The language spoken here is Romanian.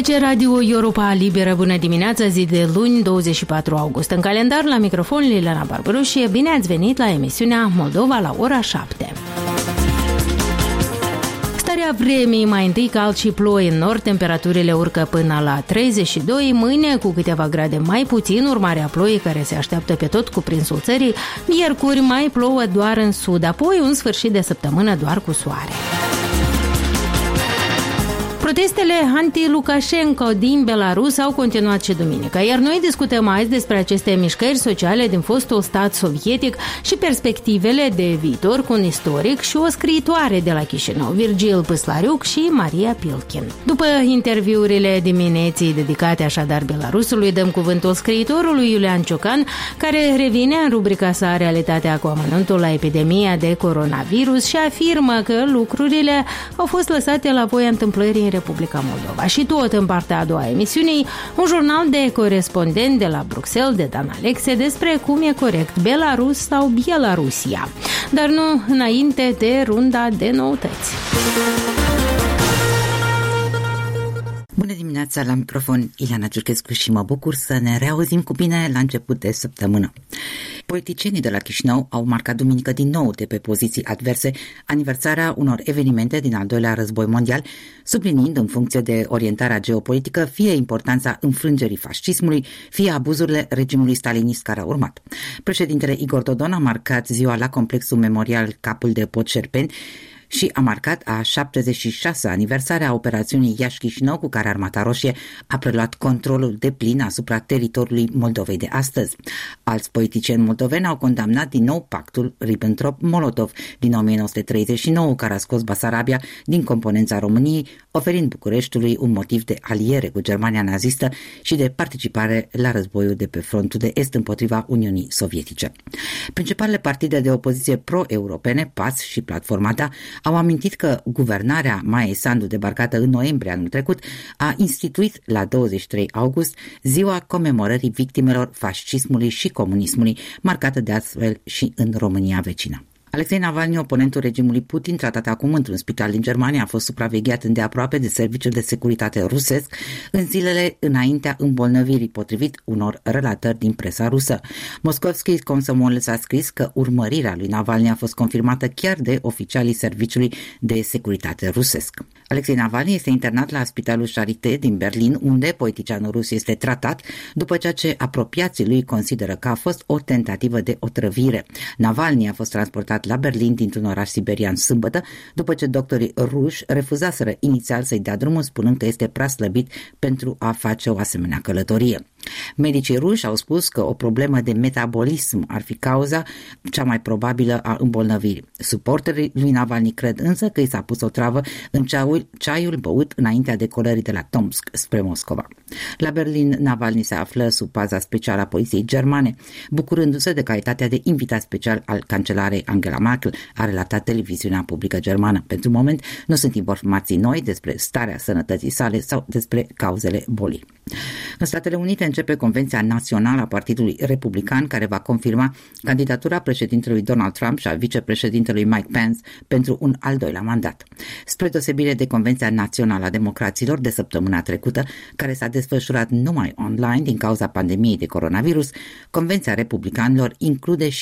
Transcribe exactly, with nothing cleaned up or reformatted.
Aici e Radio Europa Liberă. Bună dimineața, zi de luni, douăzeci și patru august. În calendar, la microfon, Liliana Barbaru și bine ați venit la emisiunea Moldova la ora șapte. Starea vremii, mai întâi cald și ploi în nord, temperaturile urcă până la treizeci și doi, mâine cu câteva grade mai puțin, urmarea ploii care se așteaptă pe tot cuprinsul țării, miercuri mai plouă doar în sud, apoi un sfârșit de săptămână doar cu soare. Protestele anti-Lukashenko din Belarus au continuat și duminică, iar noi discutăm azi despre aceste mișcări sociale din fostul stat sovietic și perspectivele de viitor cu un istoric și o scriitoare de la Chișinău, Virgil Păslariuc și Maria Pilkin. După interviurile dimineții dedicate așadar Belarusului, dăm cuvântul scriitorului Iulian Ciocan, care revine în rubrica sa Realitatea cu amănuntul la epidemia de coronavirus și afirmă că lucrurile au fost lăsate la voia întâmplării în Republica Moldova. Și tot în partea a doua a emisiunii, un jurnal de corespondent de la Bruxelles, de Dan Alexe, despre cum e corect Belarus sau Bielarusia. Dar nu înainte de runda de noutăți. Bună dimineața, la microfon Ileana Giurchescu și mă bucur să ne reauzim cu bine la început de săptămână. Politicienii de la Chișinău au marcat duminică din nou de pe poziții adverse aniversarea unor evenimente din al doilea război mondial, subliniind în funcție de orientarea geopolitică fie importanța înfrângerii fascismului, fie abuzurile regimului stalinist care a urmat. Președintele Igor Dodon a marcat ziua la complexul memorial Capul de Pod Șerpeni și a marcat a șaptezeci și șasea aniversare a operațiunii Iași-Chișinău, cu care Armata Roșie a preluat controlul deplin asupra teritoriului Moldovei de astăzi. Alți politicieni moldoveni au condamnat din nou pactul Ribbentrop-Molotov din o mie nouă sute treizeci și nouă, care a scos Basarabia din componența României, oferind Bucureștiului un motiv de aliere cu Germania nazistă și de participare la războiul de pe frontul de est împotriva Uniunii Sovietice. Principalele partide de opoziție pro-europene, P A S și Platforma Da, au amintit că guvernarea Maia Sandu, debarcată în noiembrie anul trecut, a instituit la douăzeci și trei august ziua comemorării victimelor fascismului și comunismului, marcată de astfel și în România vecină. Alexei Navalny, oponentul regimului Putin, tratat acum într-un spital din Germania, a fost supravegheat îndeaproape de serviciul de securitate rusesc în zilele înaintea îmbolnăvirii, potrivit unor relatări din presa rusă. Moscovski Komsomol s-a scris că urmărirea lui Navalny a fost confirmată chiar de oficialii serviciului de securitate rusesc. Alexei Navalny este internat la Spitalul Charité din Berlin, unde politicianul rus este tratat după ceea ce apropiații lui consideră că a fost o tentativă de otrăvire. Navalny a fost transportat la Berlin dintr-un oraș siberian sâmbătă, după ce doctorii ruși refuzaseră inițial să-i dea drumul, spunând că este prea slăbit pentru a face o asemenea călătorie. Medicii ruși au spus că o problemă de metabolism ar fi cauza cea mai probabilă a îmbolnăvirii. Suporterii lui Navalny cred însă că i s-a pus o travă în ceaiul, ceaiul băut înaintea decolării de la Tomsk spre Moscova. La Berlin, Navalny se află sub paza specială a poliției germane, bucurându-se de calitatea de invitat special al cancelarei Angela Merkel, a relatat televiziunea publică germană. Pentru moment nu sunt informații noi despre starea sănătății sale sau despre cauzele bolii. În Statele Unite începe Convenția Națională a Partidului Republican, care va confirma candidatura președintelui Donald Trump și a vicepreședintelui Mike Pence pentru un al doilea mandat. Spre deosebire de Convenția Națională a Democraților de săptămâna trecută, care s-a desfășurat numai online din cauza pandemiei de coronavirus, Convenția Republicanilor include și